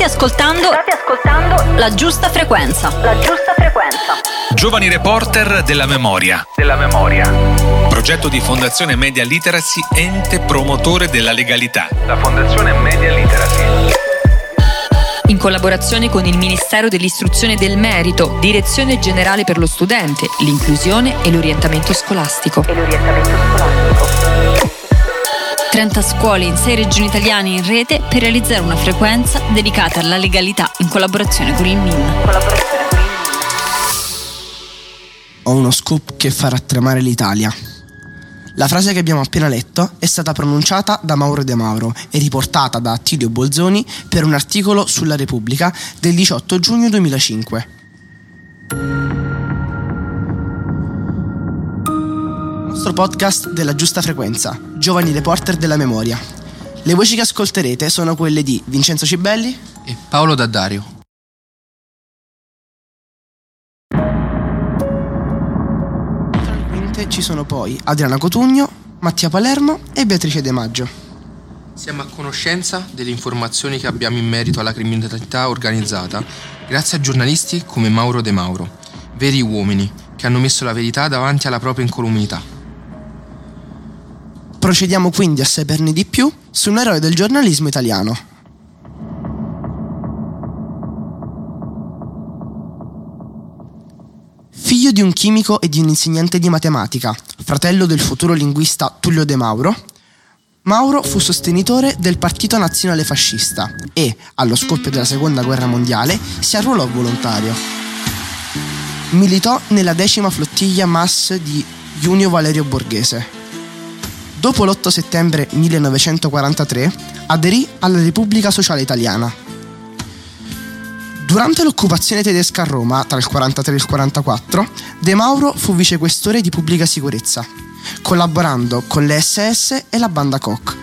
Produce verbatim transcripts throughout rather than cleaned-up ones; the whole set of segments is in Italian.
State ascoltando, state ascoltando La Giusta Frequenza. La Giusta Frequenza. Giovani reporter della memoria. Della memoria. Progetto di Fondazione Media Literacy, ente promotore della legalità. La Fondazione Media Literacy. In collaborazione con il Ministero dell'Istruzione e del Merito, Direzione Generale per lo Studente, l'Inclusione e l'Orientamento Scolastico. E l'orientamento scolastico. trenta scuole in sei regioni italiane in rete per realizzare una frequenza dedicata alla legalità in collaborazione con il M I N. Collaborazione con il M I N. Ho uno scoop che farà tremare l'Italia. La frase che abbiamo appena letto è stata pronunciata da Mauro De Mauro e riportata da Attilio Bolzoni per un articolo sulla Repubblica del diciotto giugno duemilacinque. Il nostro podcast della Giusta Frequenza, Giovani reporter della memoria. Le voci che ascolterete sono quelle di Vincenzo Cibelli e Paolo D'Addario. Ci sono poi Adriana Cotugno, Mattia Palermo e Beatrice De Maggio. Siamo a conoscenza delle informazioni che abbiamo in merito alla criminalità organizzata grazie a giornalisti come Mauro De Mauro, veri uomini che hanno messo la verità davanti alla propria incolumità. Procediamo quindi a saperne di più su un eroe del giornalismo italiano. Figlio di un chimico e di un insegnante di matematica, fratello del futuro linguista Tullio De Mauro, Mauro fu sostenitore del Partito Nazionale Fascista e, allo scoppio della Seconda Guerra Mondiale, si arruolò volontario. Militò nella decima flottiglia M A S di Junio Valerio Borghese. Dopo l'otto settembre millenovecentoquarantatré aderì alla Repubblica Sociale Italiana. Durante l'occupazione tedesca a Roma, tra il quarantatré e il quarantaquattro, De Mauro fu vicequestore di pubblica sicurezza, collaborando con le esse esse e la banda Koch.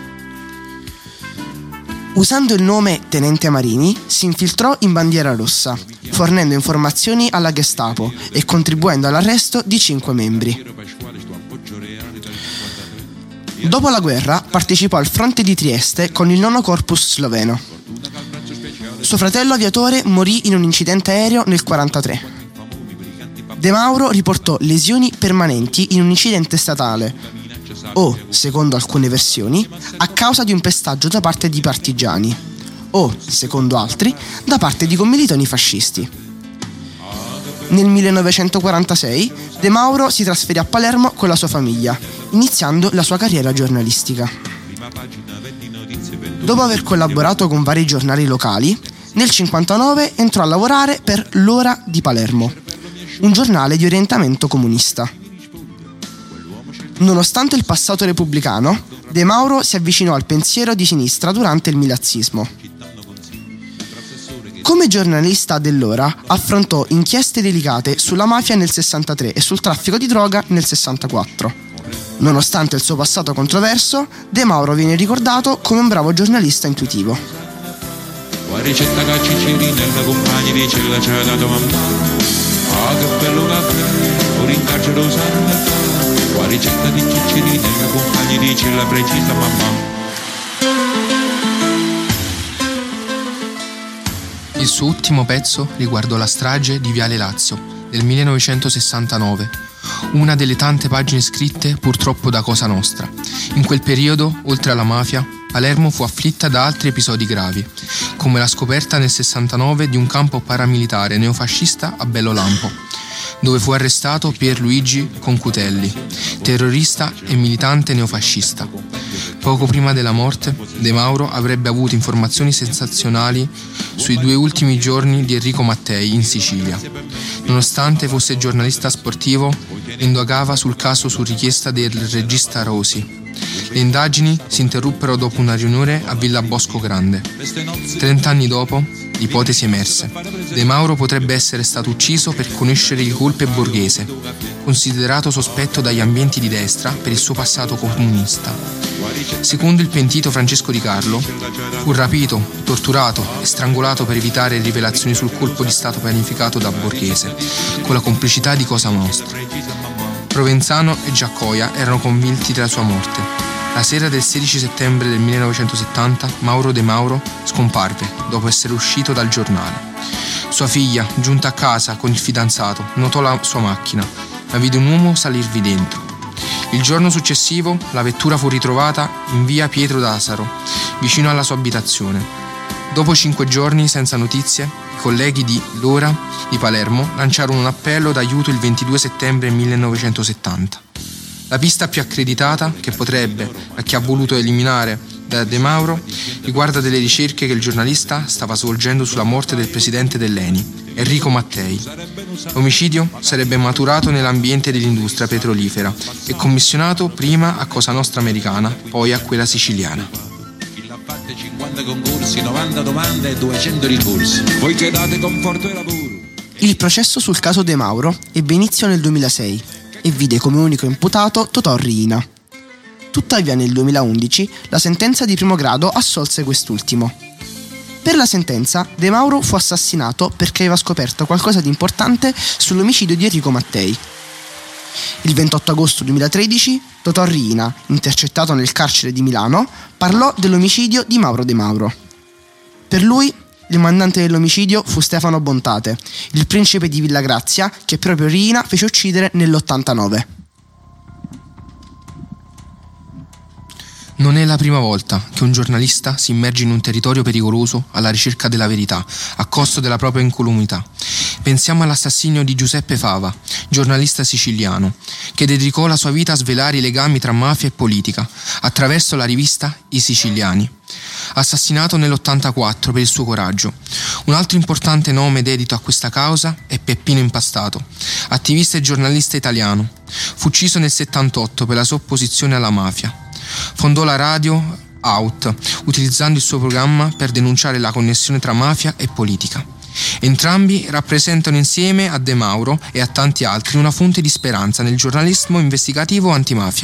Usando il nome Tenente Marini, si infiltrò in bandiera rossa, fornendo informazioni alla Gestapo e contribuendo all'arresto di cinque membri. Dopo la guerra, partecipò al fronte di Trieste con il nono Corpus sloveno. Suo fratello aviatore morì in un incidente aereo nel quarantatré. De Mauro riportò lesioni permanenti in un incidente statale o, secondo alcune versioni, a causa di un pestaggio da parte di partigiani o, secondo altri, da parte di commilitoni fascisti. Nel millenovecentoquarantasei De Mauro si trasferì a Palermo con la sua famiglia, iniziando la sua carriera giornalistica. Dopo aver collaborato con vari giornali locali, nel cinquantanove entrò a lavorare per L'Ora di Palermo, un giornale di orientamento comunista. Nonostante il passato repubblicano, De Mauro si avvicinò al pensiero di sinistra durante il milazismo. Come giornalista dell'Ora affrontò inchieste delicate sulla mafia nel sessantatré e sul traffico di droga nel sessantaquattro. Nonostante il suo passato controverso, De Mauro viene ricordato come un bravo giornalista intuitivo. La ricetta che Cicciolina e la compagna dice che ci ha dato mamma. Ah, che bello caffè, ora in carcere lo sanno. La ricetta di Cicciolina e la compagna dice la precisa mamma. Il suo ultimo pezzo riguardò la strage di Viale Lazio del millenovecentosessantanove, una delle tante pagine scritte purtroppo da Cosa Nostra. In quel periodo, oltre alla mafia, Palermo fu afflitta da altri episodi gravi, come la scoperta nel sessantanove di un campo paramilitare neofascista a Bellolampo, dove fu arrestato Pierluigi Concutelli, terrorista e militante neofascista. Poco prima della morte, De Mauro avrebbe avuto informazioni sensazionali sui due ultimi giorni di Enrico Mattei in Sicilia. Nonostante fosse giornalista sportivo, indagava sul caso su richiesta del regista Rosi. Le indagini si interruppero dopo una riunione a Villa Bosco Grande. Trent'anni dopo, l'ipotesi emerse. De Mauro potrebbe essere stato ucciso per conoscere il golpe borghese, considerato sospetto dagli ambienti di destra per il suo passato comunista. Secondo il pentito Francesco Di Carlo, fu rapito, torturato e strangolato per evitare rivelazioni sul colpo di stato pianificato da Borghese, con la complicità di Cosa Nostra. Provenzano e Giaccoia erano convinti della sua morte. La sera del sedici settembre del millenovecentosettanta Mauro De Mauro scomparve dopo essere uscito dal giornale. Sua figlia, giunta a casa con il fidanzato, notò la sua macchina, ma vide un uomo salirvi dentro. Il giorno successivo la vettura fu ritrovata in via Pietro d'Asaro, vicino alla sua abitazione. Dopo cinque giorni senza notizie, i colleghi di L'Ora di Palermo lanciarono un appello d'aiuto il ventidue settembre millenovecentosettanta. La pista più accreditata, che potrebbe, a chi ha voluto eliminare da De Mauro, riguarda delle ricerche che il giornalista stava svolgendo sulla morte del presidente dell'Eni, Enrico Mattei. L'omicidio sarebbe maturato nell'ambiente dell'industria petrolifera e commissionato prima a Cosa Nostra americana, poi a quella siciliana. cinquanta concorsi, novanta domande e duecento ricorsi. Voi che date conforto e lavoro. Il processo sul caso De Mauro ebbe inizio nel duemilasei e vide come unico imputato Totò Riina. Tuttavia nel duemilaundici la sentenza di primo grado assolse quest'ultimo. Per la sentenza, De Mauro fu assassinato perché aveva scoperto qualcosa di importante sull'omicidio di Enrico Mattei. Il ventotto agosto duemilatredici, Totò Riina, intercettato nel carcere di Milano, parlò dell'omicidio di Mauro De Mauro. Per lui, il mandante dell'omicidio fu Stefano Bontate, il principe di Villa Grazia che proprio Riina fece uccidere nell'ottantanove. Non è la prima volta che un giornalista si immerge in un territorio pericoloso alla ricerca della verità, a costo della propria incolumità. Pensiamo all'assassinio di Giuseppe Fava, giornalista siciliano, che dedicò la sua vita a svelare i legami tra mafia e politica, attraverso la rivista I Siciliani. Assassinato nell'ottantaquattro per il suo coraggio. Un altro importante nome dedito a questa causa è Peppino Impastato, attivista e giornalista italiano. Fu ucciso nel settantotto per la sua opposizione alla mafia. Fondò la radio Out, utilizzando il suo programma per denunciare la connessione tra mafia e politica. Entrambi rappresentano insieme a De Mauro e a tanti altri una fonte di speranza nel giornalismo investigativo antimafia.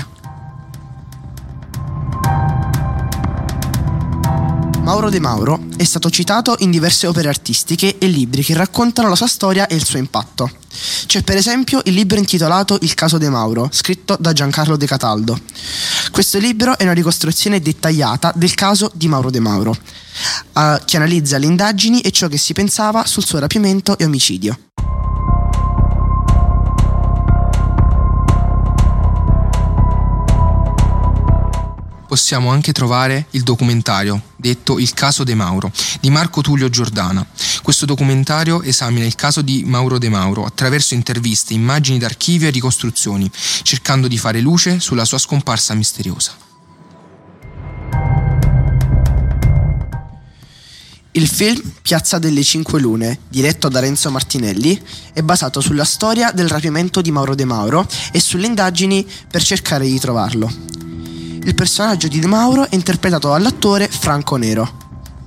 Mauro De Mauro è stato citato in diverse opere artistiche e libri che raccontano la sua storia e il suo impatto. C'è per esempio il libro intitolato Il caso De Mauro, scritto da Giancarlo De Cataldo. Questo libro è una ricostruzione dettagliata del caso di Mauro De Mauro, eh, che analizza le indagini e ciò che si pensava sul suo rapimento e omicidio. Possiamo anche trovare il documentario detto Il caso De Mauro di Marco Tullio Giordana. Questo documentario esamina il caso di Mauro De Mauro attraverso interviste, immagini d'archivio e ricostruzioni, cercando di fare luce sulla sua scomparsa misteriosa. Il film Piazza delle Cinque Lune, diretto da Renzo Martinelli, è basato sulla storia del rapimento di Mauro De Mauro e sulle indagini per cercare di trovarlo. Il personaggio di De Mauro è interpretato dall'attore Franco Nero.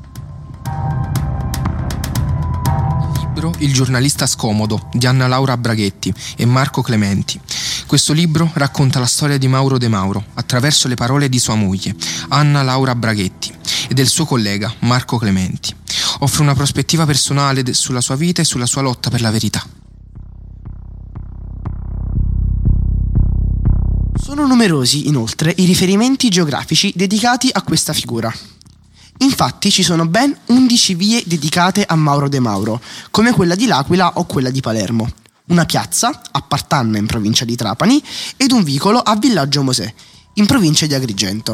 Libro Il giornalista scomodo di Anna Laura Braghetti e Marco Clementi. Questo libro racconta la storia di Mauro De Mauro attraverso le parole di sua moglie, Anna Laura Braghetti, e del suo collega, Marco Clementi. Offre una prospettiva personale sulla sua vita e sulla sua lotta per la verità. Sono numerosi, inoltre, i riferimenti geografici dedicati a questa figura. Infatti ci sono ben undici vie dedicate a Mauro De Mauro, come quella di L'Aquila o quella di Palermo, una piazza a Partanna in provincia di Trapani ed un vicolo a Villaggio Mosè, in provincia di Agrigento.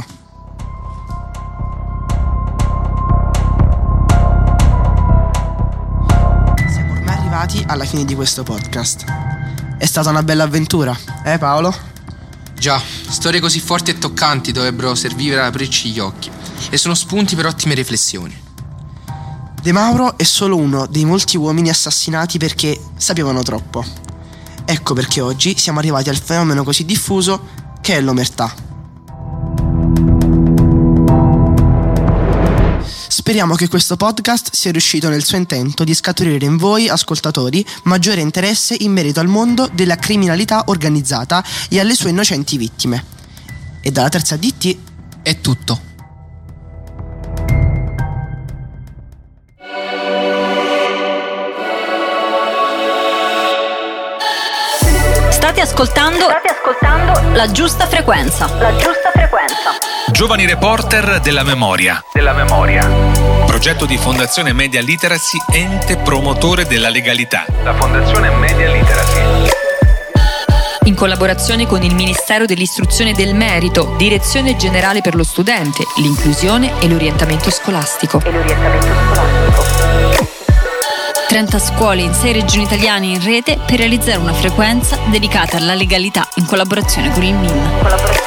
Siamo ormai arrivati alla fine di questo podcast. È stata una bella avventura, eh Paolo? Già, storie così forti e toccanti dovrebbero servire ad aprirci gli occhi e sono spunti per ottime riflessioni. De Mauro è solo uno dei molti uomini assassinati perché sapevano troppo. Ecco perché oggi siamo arrivati al fenomeno così diffuso che è l'omertà. Speriamo che questo podcast sia riuscito nel suo intento di scaturire in voi, ascoltatori, maggiore interesse in merito al mondo della criminalità organizzata e alle sue innocenti vittime. E dalla Terza D T è tutto. State ascoltando, state ascoltando la giusta frequenza. La giusta frequenza. Giovani Reporter della Memoria. Della memoria. Progetto di Fondazione Media Literacy, ente promotore della legalità. La Fondazione Media Literacy. In collaborazione con il Ministero dell'Istruzione e del Merito, Direzione Generale per lo Studente, l'Inclusione e l'Orientamento Scolastico. E l'orientamento scolastico. trenta scuole in sei regioni italiane in rete per realizzare una frequenza dedicata alla legalità in collaborazione con il M I N. Collaborazione